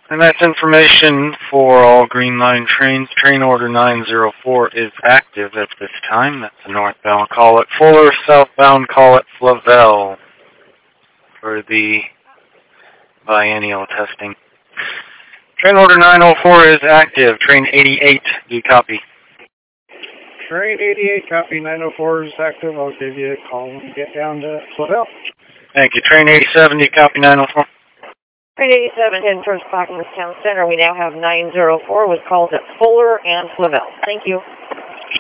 And that's information for all Green Line trains. Train order 904 is active at this time. That's the northbound call at Fuller, southbound call at Flavel for the biennial testing. Train order 904 is active. Train 88, do you copy? Train 88, copy. 904 is active. I'll give you a call when we get down to Flavel. Thank you. Train 87, do you copy 904? Train 87, 10 first clock in the town center. We now have 904 with calls at Fuller and Flavel. Thank you.